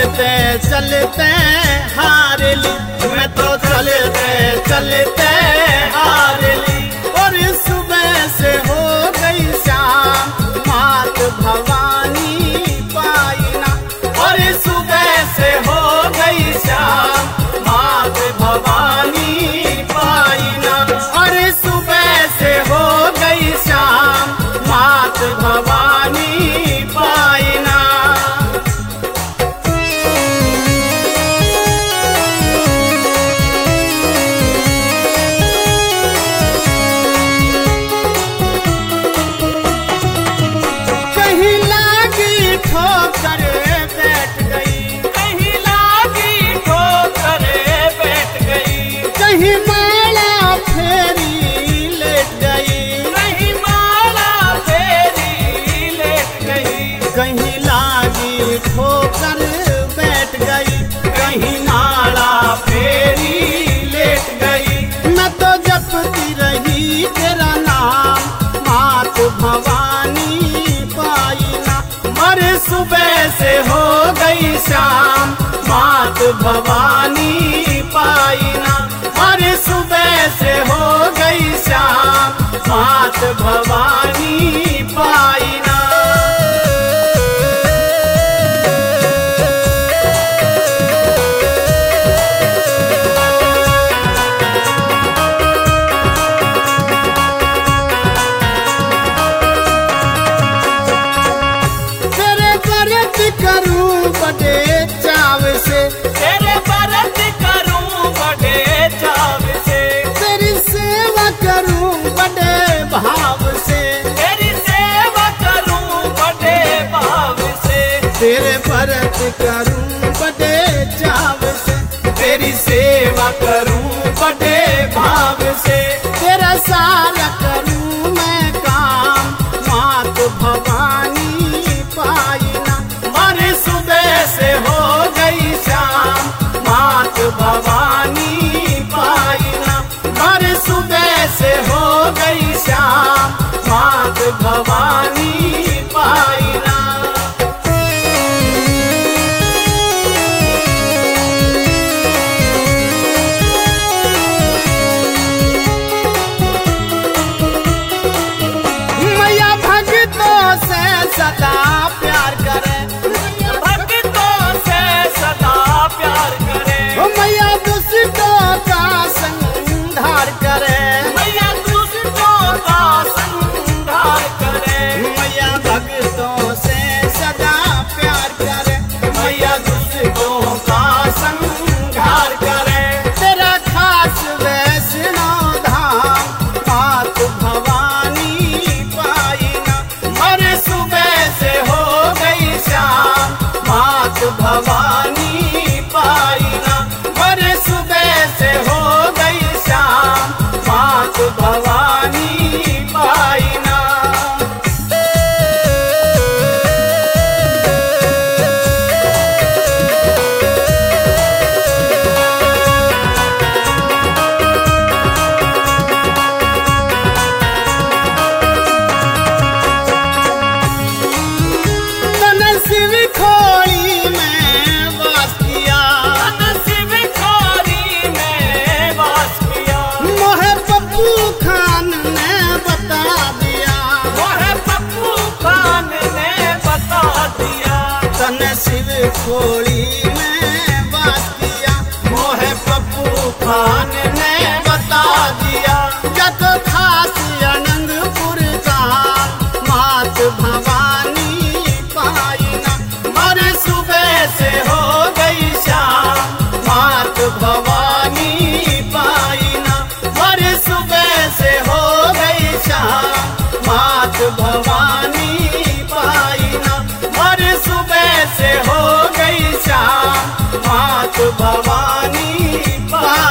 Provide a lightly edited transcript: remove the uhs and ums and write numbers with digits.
चलते चलते हार ली, मैं तो चलते चलते हार ली। और सुबह से हो गई शाम, मात भवानी पाई ना। और सुबह से हो गई शाम, मात भवानी पाई ना। और सुबह से हो गई शाम, मात भवानी पाई ना। कहीं लागी ठोकर बैठ गई, कहीं लागी ठोकर बैठ गई, कहीं माला फेरी लेट गई, कहीं माला फेरी लेट गई, कहीं लागी ठोकर बैठ गई, कहीं माला फेरी लेट गई। मैं तो जपती रही तेरा नाम, मात भवानी पाई ना। मर सुबह से हो गई शाम, मात भवानी पाई ना। मर सुबह से हो गई शाम, मात भवानी पाई ना। तेरे व्रत करूं बड़े चाव से, तेरे व्रत करूं बड़े चाव से, तेरी सेवा करूं बड़े भाव से, तेरी सेवा करूं बड़े भाव से, तेरे व्रत करूं बड़े चाव से, तेरी सेवा करूं बड़े भाव से। तेरा सारा करूं मैं काम, मात भवानी पाई ना। मर सुबह से हो गई शाम, मात भवानी पाई ना। मर सुबह से हो गई शाम, मात भवानी पाई ना। मैया भक्तों से सदा प्यार करे, भक्तों से सदा प्यार करे, ओ मैया दुष्टों का संहार करे। मैया दुष्टों का संहार करे, मैया भक्तों से सदा प्यार करे, मैया दुष्टों का संहार करे। तेरा खास वैष्णव धाम, मात भवानी पाई ना। मर सुबह से हो गई शाम, मात भवानी पाई ना। मर सुबह से हो गई शाम, मात भवानी पाई ना। तन शिव खोड़ी में वास किया, शिव खोरी में वास किया, मोहे पप्पू खान ने बता दिया। मोहे पप्पू खान ने बता दिया, तन शिव खोड़ी में वास किया, मोहे पप्पू खान ने बता दिया। जत खास आनंदपुर का, मात भवानी पाई ना। मर सुबह से हो गई शाम, मात भवानी पाई ना। मर सुबह से हो गई शाम, मात भवानी पाई ना। मर सुबह से हो गई शाम, मात भवानी पाई